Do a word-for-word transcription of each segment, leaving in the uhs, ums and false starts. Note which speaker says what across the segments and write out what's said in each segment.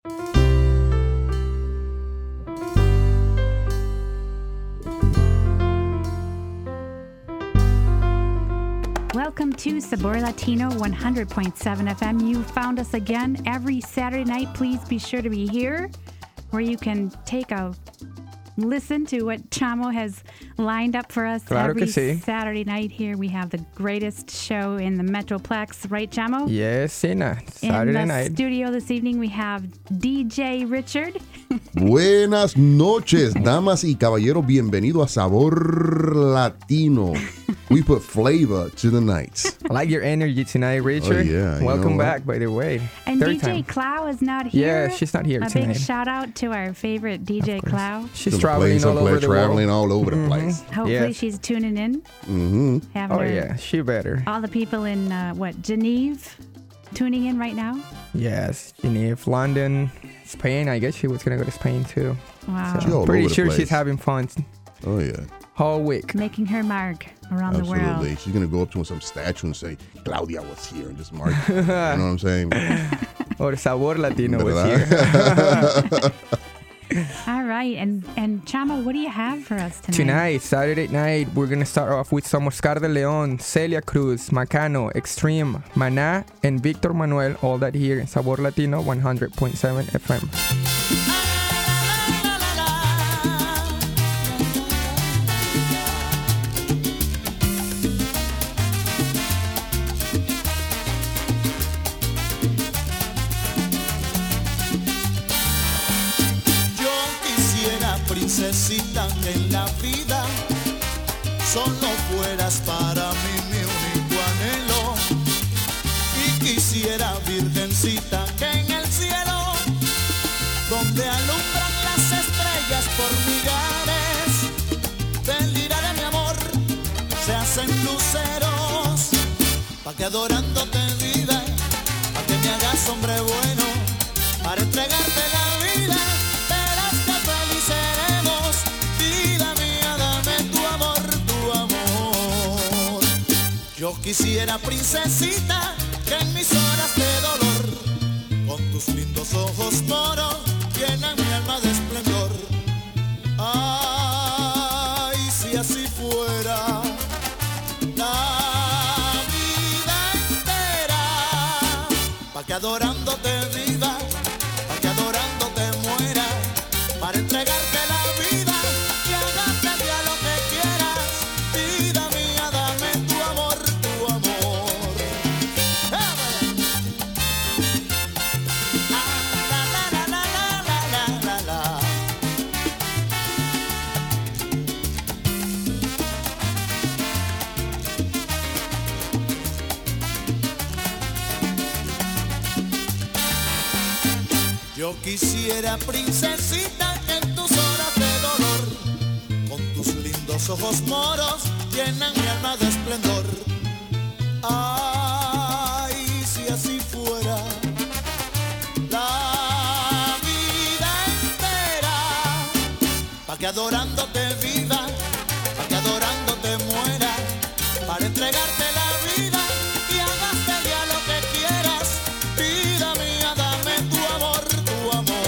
Speaker 1: Welcome to Sabor Latino one hundred point seven F M. You found us again every Saturday night. Please be sure to be here where you can take a listen to what Chamo has lined up for us
Speaker 2: Claro
Speaker 1: every
Speaker 2: que sí.
Speaker 1: Saturday night here. We have the greatest show in the Metroplex, right, Chamo?
Speaker 2: Yes, Sina. Saturday
Speaker 1: in the
Speaker 2: night.
Speaker 1: studio this evening, we have D J Richard.
Speaker 3: Buenas noches, damas y caballeros. Bienvenido a Sabor Latino. We put flavor to the nights.
Speaker 2: I like your energy tonight, Richard.
Speaker 3: Oh, yeah, you
Speaker 2: Welcome
Speaker 3: know
Speaker 2: back, by the way.
Speaker 1: And
Speaker 2: Third
Speaker 1: D J
Speaker 2: time.
Speaker 1: Clow is not here.
Speaker 2: Yeah, she's not here
Speaker 1: a
Speaker 2: tonight.
Speaker 1: big shout out to our favorite D J Clow.
Speaker 2: She's
Speaker 3: Some
Speaker 2: traveling
Speaker 3: place,
Speaker 2: all
Speaker 3: some
Speaker 2: over
Speaker 3: place,
Speaker 2: the
Speaker 3: traveling
Speaker 2: world.
Speaker 3: all over the
Speaker 2: Mhm.
Speaker 3: place.
Speaker 1: Hopefully
Speaker 2: Yes.
Speaker 1: she's tuning in.
Speaker 3: Mm-hmm.
Speaker 1: Having
Speaker 2: Oh,
Speaker 1: her-
Speaker 2: yeah, she better.
Speaker 1: all the people in, uh, what, Geneva tuning in right now?
Speaker 2: Yes, Geneva, London, Spain. I guess she was going to go to Spain, too.
Speaker 1: Wow.
Speaker 3: She all
Speaker 2: Pretty
Speaker 3: over the
Speaker 2: sure
Speaker 3: place.
Speaker 2: she's having fun
Speaker 3: Oh, yeah.
Speaker 2: whole week.
Speaker 1: Making her mark around
Speaker 3: Absolutely.
Speaker 1: the world.
Speaker 3: She's going to go up to some statue and say, Claudia was here and just mark. You know what I'm saying?
Speaker 2: Or Sabor Latino was
Speaker 3: ¿Verdad?
Speaker 2: here.
Speaker 1: All right. And, and Chamo, what do you have for us tonight?
Speaker 2: Tonight, Saturday night, we're going to start off with some Oscar de Leon, Celia Cruz, Macano, Extreme, Maná, and Victor Manuel. All that here in Sabor Latino one hundred point seven F M.
Speaker 4: Yo quisiera, princesita, que en la vida solo fueras para mí mi único anhelo. Y quisiera, virgencita, que en el cielo, donde alumbran las estrellas por millares, del lira de mi amor se hacen luceros, pa' que adorándote viva, pa' que me hagas hombre bueno, para entregarte la vida. Verás que feliz seremos, vida mía, dame tu amor, tu amor. Yo quisiera, princesita, que en mis horas de dolor, con tus lindos ojos moros, llenan mi alma de esplendor. Ay, si así fuera la vida entera, pa' que adorándote viva, pa' que adorándote muera, para entregarte la vida y hagarte ya lo que quieras. Vida mía, dame tu amor, tu amor. ¡Eh! Ah, la, la, la, la, la, la, la, la. Yo quisiera, princesita, que en tus horas de dolor, con tus lindos ojos moros, llenan mi alma de esplendor. Ay, si así fuera la vida entera, pa' que adorándote viva, pa' que adorándote muera, para entregarte la vida y hagaste ya lo que quieras. Vida mía, dame tu amor, tu amor.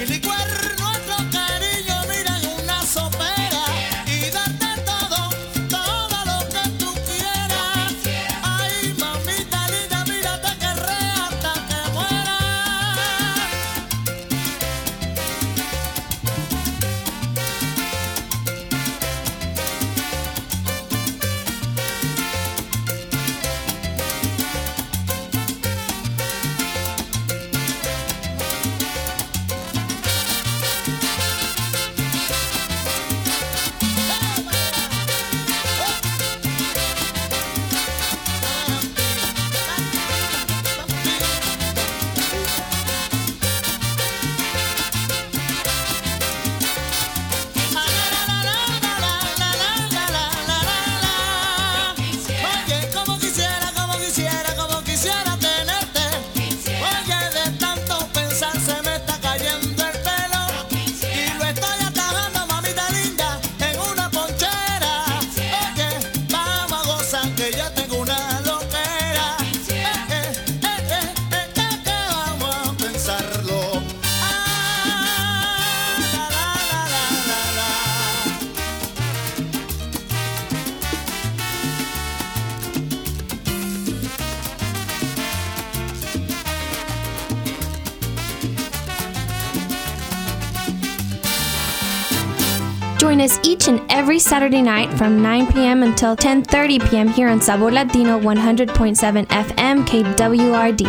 Speaker 5: Join us each and every Saturday night from nine p.m. until ten thirty p.m. here on Sabor Latino one hundred point seven F M K W R D.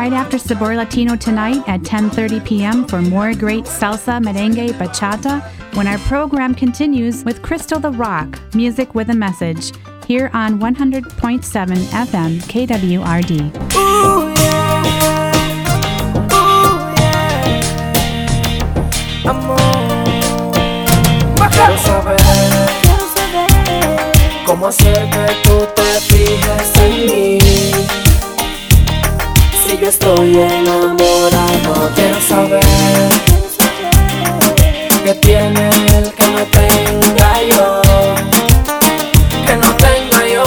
Speaker 1: right after Sabor Latino tonight at ten thirty p.m. for more great salsa, merengue, bachata, when our program continues with Crystal the Rock, music with a message, here on one hundred point seven F M K W R D.
Speaker 6: Ooh, yeah. Ooh, yeah. Amor, quiero saber, quiero saber cómo hacer que tú te fijes en mí. Si yo estoy enamorado, quiero saber qué tiene él que no tenga yo, que no tenga yo.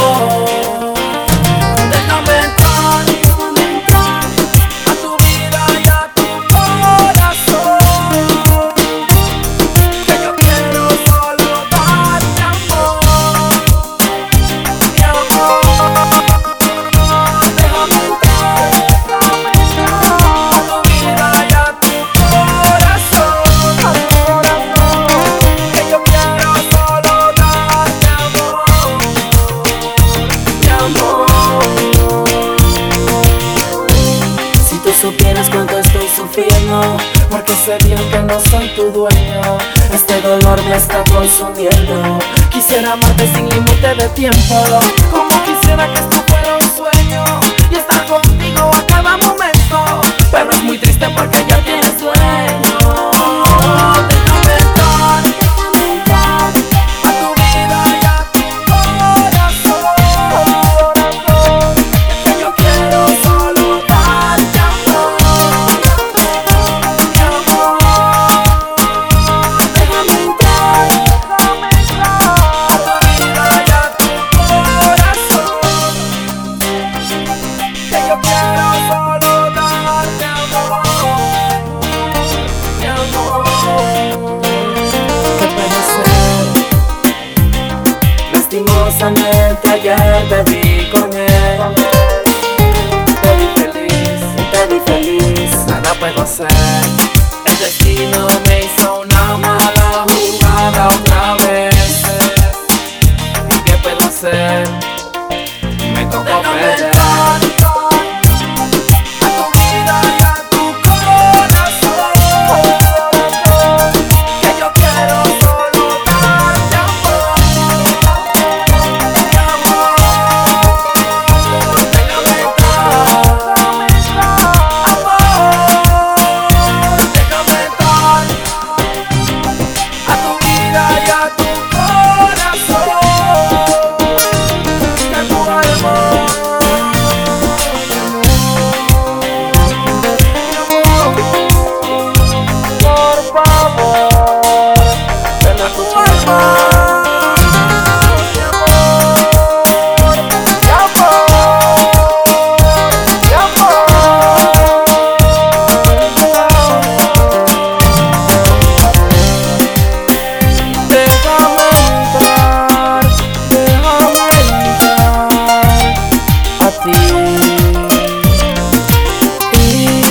Speaker 6: Déjame entrar, déjame entrar a tu vida y a tu corazón, que yo quiero solo darte amor, mi amor. Déjame entrar, déjame entrar a tu vida y a tu corazón, que yo quiero solo darte amor, mi amor. Si tú supieras cuánto estoy sufriendo, porque sé bien que no soy tu dueño, este dolor me está consumiendo. Quisiera amarte sin límite de tiempo, como quisiera que esto fuera un sueño y estar contigo a cada momento, pero es muy triste porque ya tienes dueño. Déjame entrar, déjame entrar a tu vida y a tu corazón, que yo quiero solo darte amor, mi amor. Déjame entrar, déjame entrar a tu vida y a tu corazón, que yo quiero solo darte amor, mi amor. ¿Qué puede ser? Lastimosamente ayer te vi con él, te vi feliz, te vi feliz. Nada puedo hacer, el destino me hizo una mala jugada otra vez. ¿Y qué puedo hacer? Me tocó perder. A tu vida y a tu corazón, que yo quiero solo darte amor, mi amor. Déjame entrar, déjame entrar, amor. Déjame entrar a tu vida y a tu corazón, que tu alma, por favor, ven a tu alma, mi amor, mi amor, mi amor. Déjame entrar, déjame entrar a ti. Y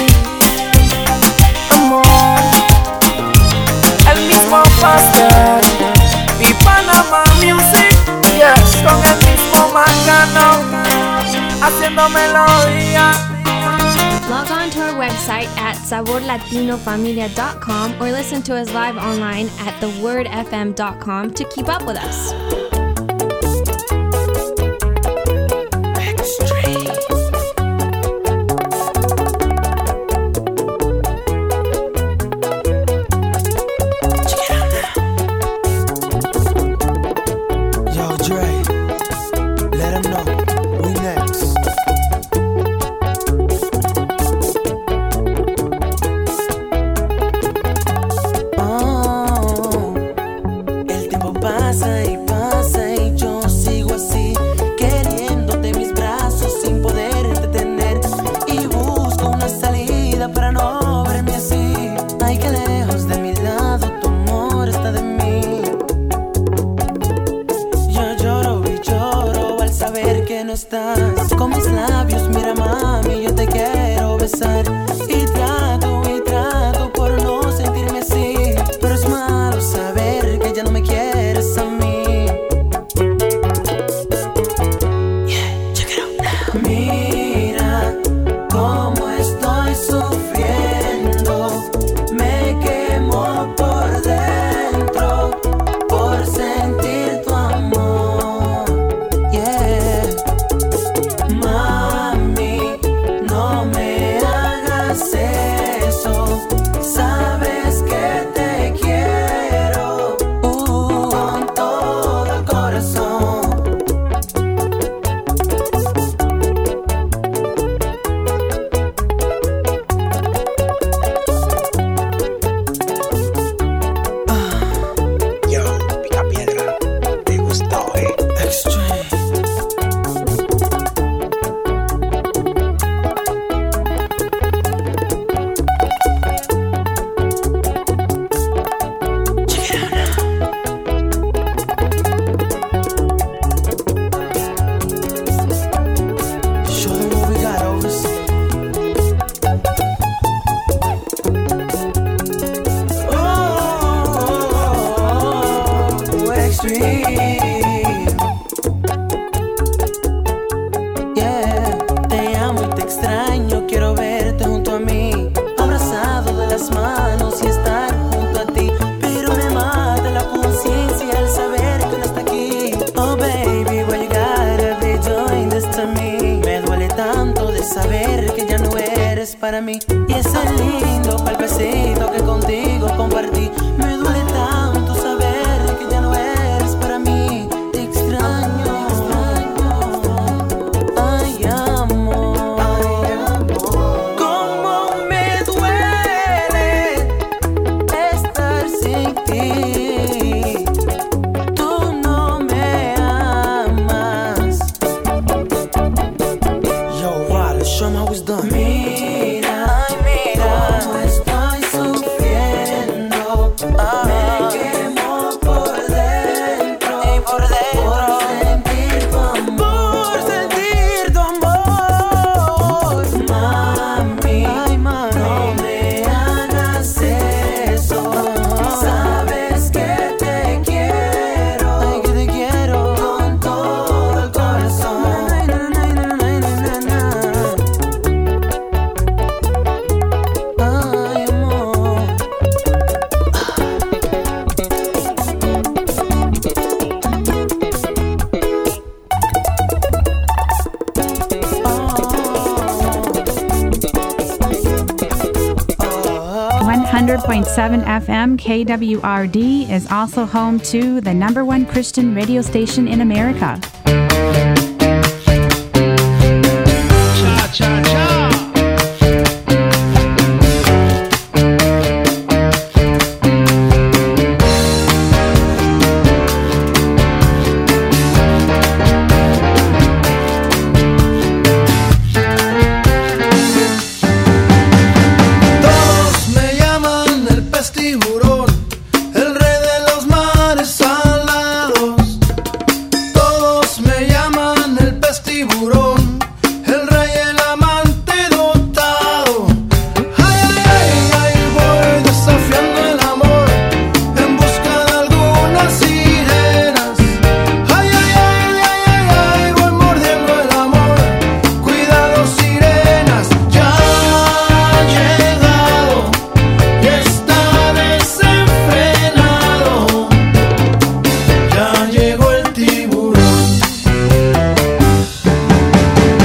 Speaker 6: amor, el mismo pastel y Panama Music, yes, con el mismo Macano, haciendo melodía.
Speaker 5: Log on to our website at sabor latino familia dot com or listen to us live online at the word f m dot com to keep up with us.
Speaker 7: Yo, Dre, let him know we next. Oh, el tiempo pasa y pasa y yo sigo así, queriéndote en mis brazos sin poderte tener, y busco una salida para no verme así. Ay, que lejos de mi lado tu amor está de mí. Yo lloro y lloro al saber que no estás. Con mis labios, mira mami, yo te quiero besar, y trato y trato por no sentirme así, pero es malo saber que ya no me quieres a mí. Yeah, check it out now. Mira cómo estoy.
Speaker 6: para mí. Y ese lindo palpecito que contigo compartí. Me duele tanto saber que ya no eres para mí. Te extraño. Ay, amor. Cómo me duele estar sin ti. Tú no me amas. Yo, Riley, show me how it's done. Mira, ay, mira cómo estoy sufriendo. Ah, me quemo por dentro y por dentro. Por sentir tu amor. Por sentir tu amor. Mami, ay, mami, no me hagas eso. Sabes que te quiero. Ay, que te quiero con todo el corazón. Na, na, na, na, na, na, na. Ay, amor.
Speaker 1: one hundred point seven F M K W R D is also home to the number one Christian radio station in America.
Speaker 8: Cha cha cha.
Speaker 9: Todos me llaman el pez tiburón, el rey de los mares salados. Todos me llaman el pez tiburón, el rey, el amante dotado. Ay, ay, ay, ay, voy desafiando el amor en busca de algunas sirenas. Ay, ay, ay, ay, ay, ay, voy mordiendo el amor. Cuidado, sirenas, ya ha llegado y está desenfrenado. Ya llegó el tiburón.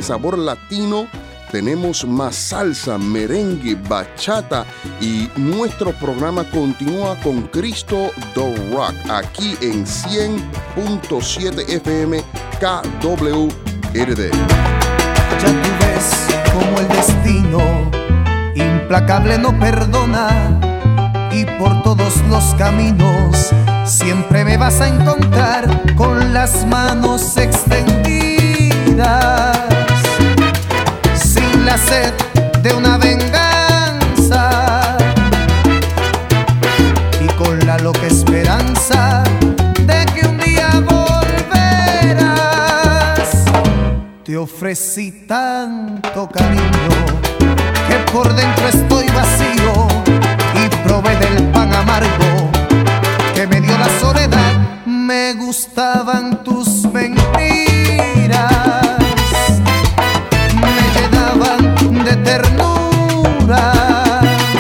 Speaker 3: Sabor Latino tenemos más salsa, merengue, bachata y nuestro programa continúa con Cristo The Rock aquí en cien punto siete F M K W R D.
Speaker 9: Ya tú ves como el destino implacable no perdona y por todos los caminos siempre me vas a encontrar con las manos extendidas, sin la sed de una venganza y con la loca esperanza de que un día volverás. Te ofrecí tanto cariño que por dentro estoy vacío y probé del pan amargo que me dio la soledad. Me gustaban tus mentiras, me llenaban de ternura.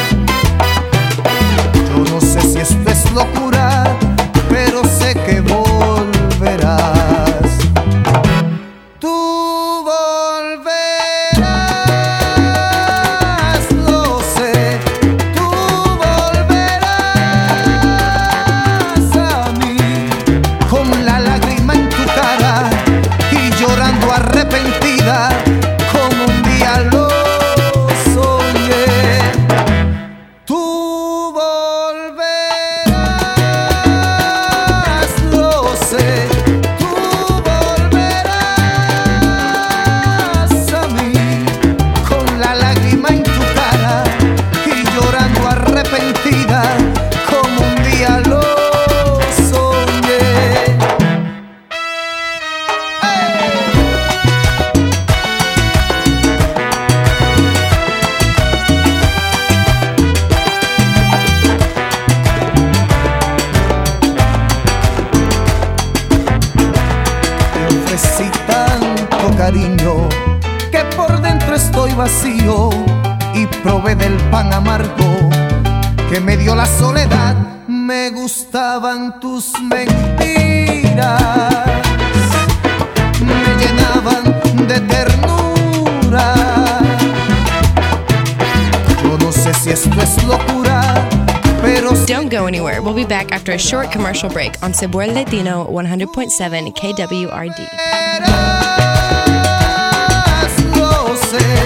Speaker 9: Yo no sé si esto es locura, pero sé que volverás. Tú volverás, lo sé. Tú volverás a mí con la lágrima en tu cara y llorando arrepentida como un día lo soñé. Tú volverás, lo sé. Tú volverás a mí con la lágrima en tu cara y llorando arrepentida como un día lo soñé. Te ofrecí tanto cariño que por dentro estoy vacío y probé del pan amargo que me dio la soledad. Me gustaban tus mentiras, me llenaban de ternura. Yo no sé si esto es locura, pero
Speaker 10: Don't go anywhere. We'll be back after a short commercial break on Sabor Latino one hundred point seven K W R D.
Speaker 9: lo sé.